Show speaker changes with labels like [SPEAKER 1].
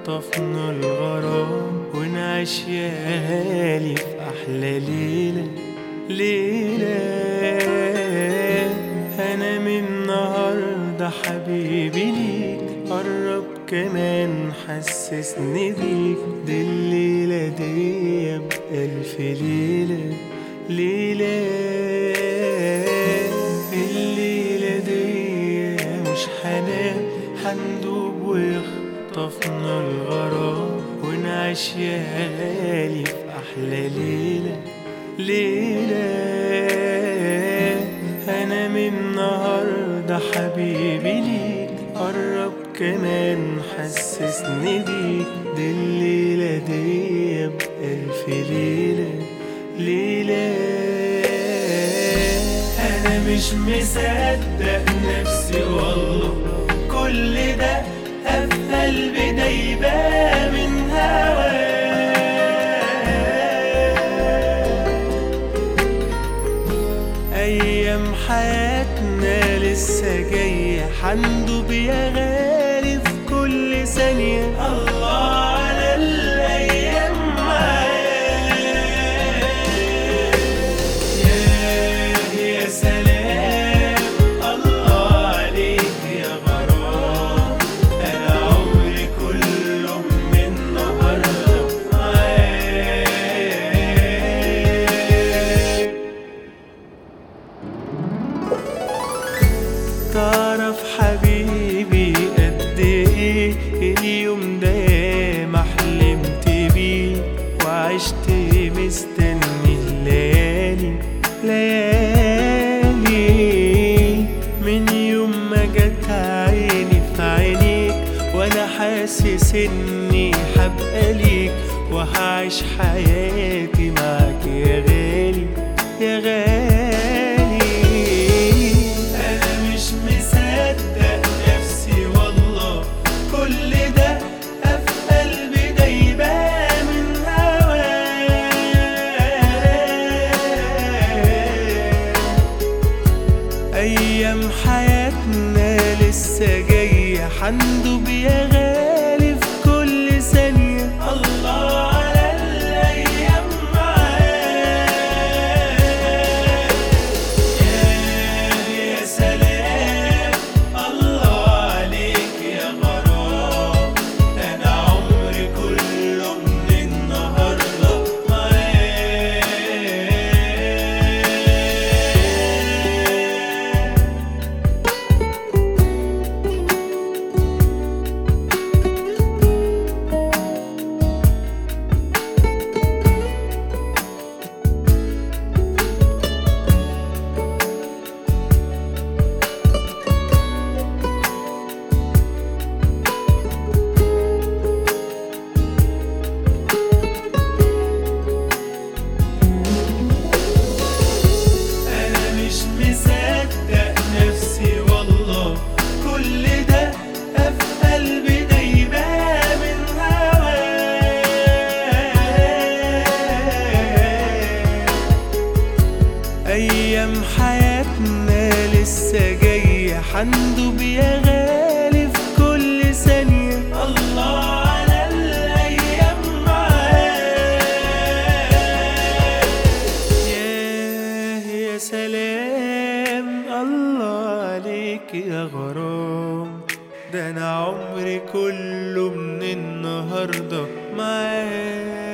[SPEAKER 1] يخطفنا الغرام ونعيش يا غالي في أحلى ليلة ليلة. أنا من النهاردة حبيبي ليك، قرب كمان حسسني بيك، دي الليلة دي بألف ليلة ليلة. الليلة دي مش هنام، هندوب ويخطفنا الغرام ونعيش يا غالي في أحلى ليلة ليلة. أنا من النهاردة حبيبي ليك، قرب كمان حسسني بيك، دي الليلة دي بألف ليلة ليلة. أنا مش مصدق نفسي والله، كل ده في قلبي دايبة من هواك. أيام حياتنا لسه جاية، حندوب يا غالي في كل ثانية. الله على الأيام معاك، يا سلام الله عليك يا غرام. أنا عمري كله من النهاردة معاك. تعرف حبيبي قد ايه اليوم ده ما حلمت بيه، وعشت مستني الليالي ليالي، من يوم ما جت عيني في عينيك، وانا حاسس اني هبقى ليك، وهعيش حياتي معاك يا غالي يا غالي. انا مش مصدق نفسي والله، كل ده في قلبي دايبة من هواك. ايام حياتنا لسه جاية، حندوب يا غالي في كل ثانية. الله على الايام معاك، يا سلام الله عليك يا غرام. انا عمري كله من النهارده معاك. أنا مش مصدق نفسي والله، كل ده في قلبي دايبة من هواك. أيام حياتنا لسه جاية، حندوب يا غالي في كل ثانية. الله على الأيام معاك، يا سلام الله عليك يا غرام. ده أنا عمري كله من النهاردة معاك.